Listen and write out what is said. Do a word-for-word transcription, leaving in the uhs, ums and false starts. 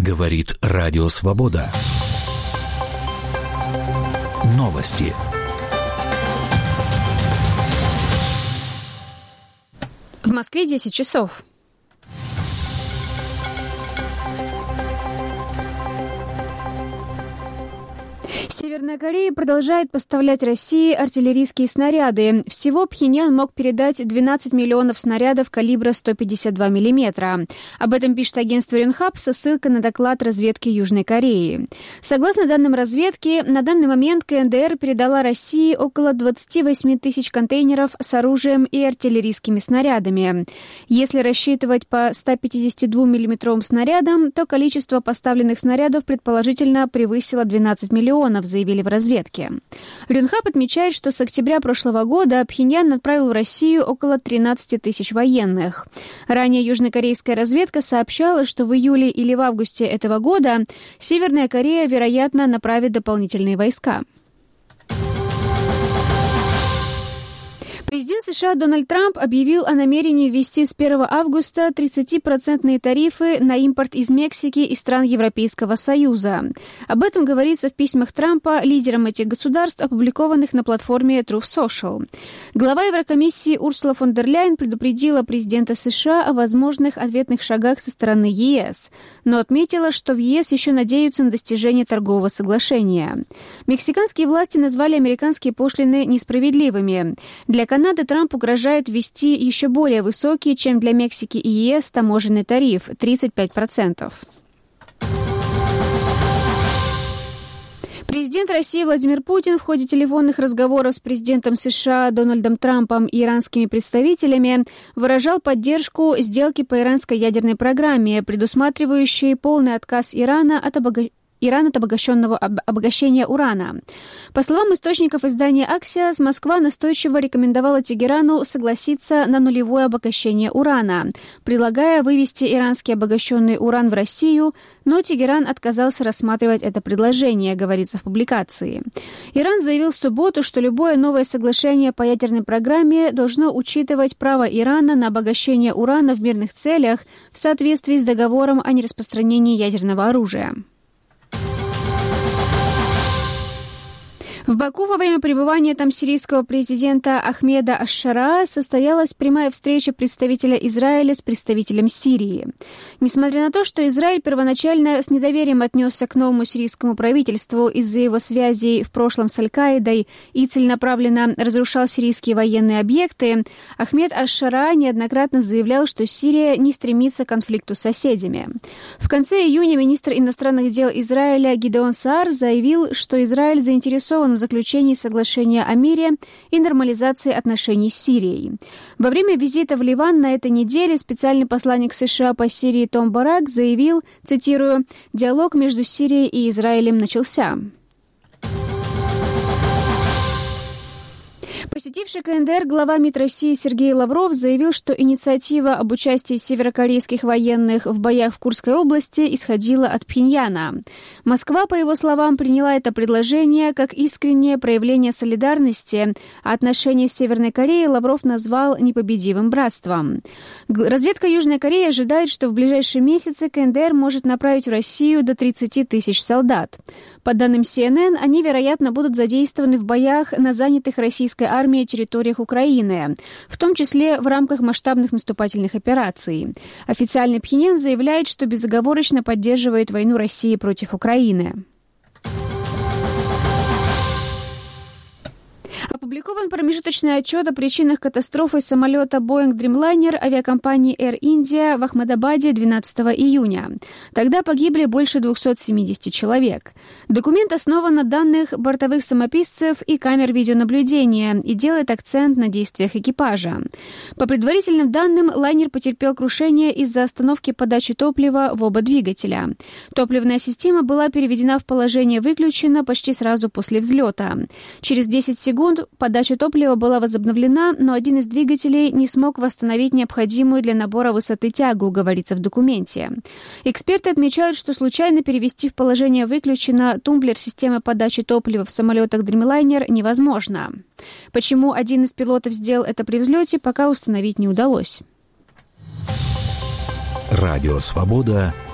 Говорит Радио Свобода. Новости. В Москве десять часов. Северная Корея продолжает поставлять России артиллерийские снаряды. Всего Пхеньян мог передать двенадцать миллионов снарядов калибра сто пятьдесят два миллиметра. Об этом пишет агентство Yonhap со ссылкой на доклад разведки Южной Кореи. Согласно данным разведки, на данный момент КНДР передала России около двадцать восемь тысяч контейнеров с оружием и артиллерийскими снарядами. Если рассчитывать по ста пятидесяти двум миллиметровым снарядам, то количество поставленных снарядов предположительно превысило двенадцать миллионов, заявили в разведке. Yonhap отмечает, что с октября прошлого года Пхеньян отправил в Россию около тринадцати тысяч военных. Ранее южнокорейская разведка сообщала, что в июле или в августе этого года Северная Корея, вероятно, направит дополнительные войска. Президент США Дональд Трамп объявил о намерении ввести с первого августа тридцатипроцентные тарифы на импорт из Мексики и стран Европейского Союза. Об этом говорится в письмах Трампа лидерам этих государств, опубликованных на платформе Truth Social. Глава Еврокомиссии Урсула фон дер Ляйен предупредила президента США о возможных ответных шагах со стороны ЕС, но отметила, что в ЕС еще надеются на достижение торгового соглашения. Мексиканские власти назвали американские пошлины несправедливыми. Для Канады Трамп угрожает ввести еще более высокий, чем для Мексики и ЕС, таможенный тариф – тридцать пять процентов. Президент России Владимир Путин в ходе телефонных разговоров с президентом США Дональдом Трампом и иранскими представителями выражал поддержку сделки по иранской ядерной программе, предусматривающей полный отказ Ирана от обогащения Иран от обогащенного обогащения урана. По словам источников издания «Аксиос», Москва настойчиво рекомендовала Тегерану согласиться на нулевое обогащение урана, предлагая вывести иранский обогащенный уран в Россию, но Тегеран отказался рассматривать это предложение, говорится в публикации. Иран заявил в субботу, что любое новое соглашение по ядерной программе должно учитывать право Ирана на обогащение урана в мирных целях в соответствии с договором о нераспространении ядерного оружия. В Баку во время пребывания там сирийского президента Ахмеда аш-Шараа состоялась прямая встреча представителя Израиля с представителем Сирии. Несмотря на то, что Израиль первоначально с недоверием отнесся к новому сирийскому правительству из-за его связей в прошлом с Аль-Каидой и целенаправленно разрушал сирийские военные объекты, Ахмед аш-Шараа неоднократно заявлял, что Сирия не стремится к конфликту с соседями. В конце июня министр иностранных дел Израиля Гидеон Саар заявил, что Израиль заинтересован в заключении соглашения о мире и нормализации отношений с Сирией. Во время визита в Ливан на этой неделе специальный посланник США по Сирии Том Барак заявил, цитирую, «Диалог между Сирией и Израилем начался». Посетивший КНДР глава МИД России Сергей Лавров заявил, что инициатива об участии северокорейских военных в боях в Курской области исходила от Пхеньяна. Москва, по его словам, приняла это предложение как искреннее проявление солидарности, а отношения с Северной Кореей Лавров назвал непобедимым братством. Разведка Южной Кореи ожидает, что в ближайшие месяцы КНДР может направить в Россию до тридцати тысяч солдат. По данным Си Эн Эн, они, вероятно, будут задействованы в боях на занятых российской армией территориях Украины, в том числе в рамках масштабных наступательных операций. Официальный Пхеньян заявляет, что безоговорочно поддерживает войну России против Украины. Опубликован промежуточный отчет о причинах катастрофы самолета Boeing Dreamliner авиакомпании Air India в Ахмедабаде двенадцатого июня. Тогда погибли больше двухсот семидесяти человек. Документ основан на данных бортовых самописцев и камер видеонаблюдения и делает акцент на действиях экипажа. По предварительным данным, лайнер потерпел крушение из-за остановки подачи топлива в оба двигателя. Топливная система была переведена в положение «выключено» почти сразу после взлета. Через десять секунд подача топлива была возобновлена, но один из двигателей не смог восстановить необходимую для набора высоты тягу, говорится в документе. Эксперты отмечают, что случайно перевести в положение «выключено» тумблер системы подачи топлива в самолетах Dreamliner невозможно. Почему один из пилотов сделал это при взлете, пока установить не удалось. Радио «Свобода»